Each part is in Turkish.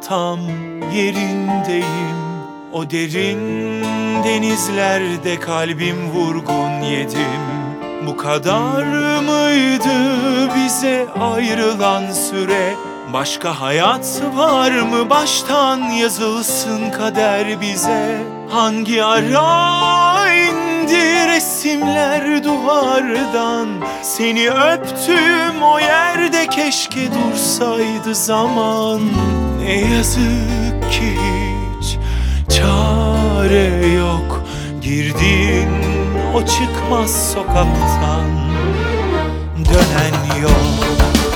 tam yerindeyim. O derin denizlerde kalbim vurgun yedim. Bu kadar mıydı bize ayrılan süre? Başka hayat var mı, baştan yazılsın kader bize? Hangi ara indi resimler duvardan? Seni öptüğüm o yerde keşke dursaydı zaman. Ne yazık ki hiç çare yok, girdin o çıkmaz sokaktan, dönen yok.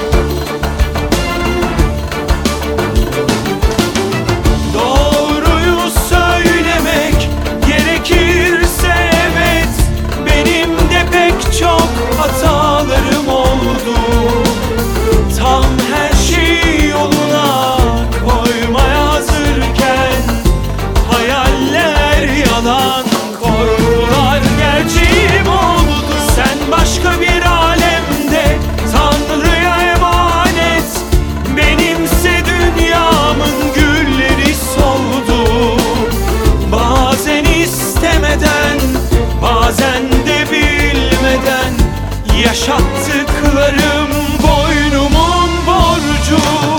Doğruyu söylemek gerekirse evet, benim de pek çok hatalarım oldu. Tam her şeyi yoluna koymaya hazırken hayaller yalan, korkular gerçeğim oldu. Sen başka bir alemde Tanrı'ya emanet, benimse dünyamın gülleri soldu. Bazen istemeden, bazen de bilmeden yaşattıklarım boynumun borcu.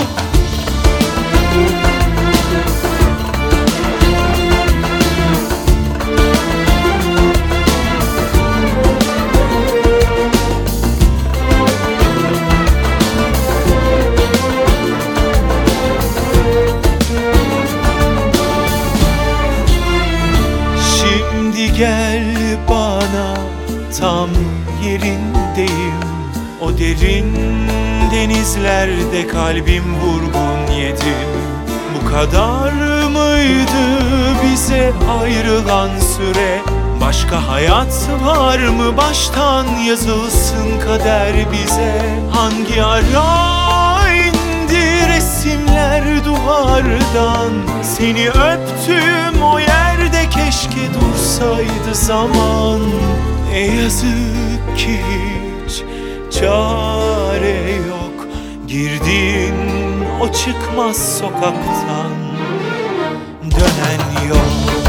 Şimdi gel bana, tam yerindeyim. O derin denizlerde kalbim vurgun yedim. Bu kadar mıydı bize ayrılan süre? Başka hayat var mı, baştan yazılsın kader bize? Hangi ara indi resimler duvardan? Seni öptüğüm o yerde keşke dursaydı zaman. Ne yazık ki hiç çare yok, girdin o çıkmaz sokaktan, dönen yok.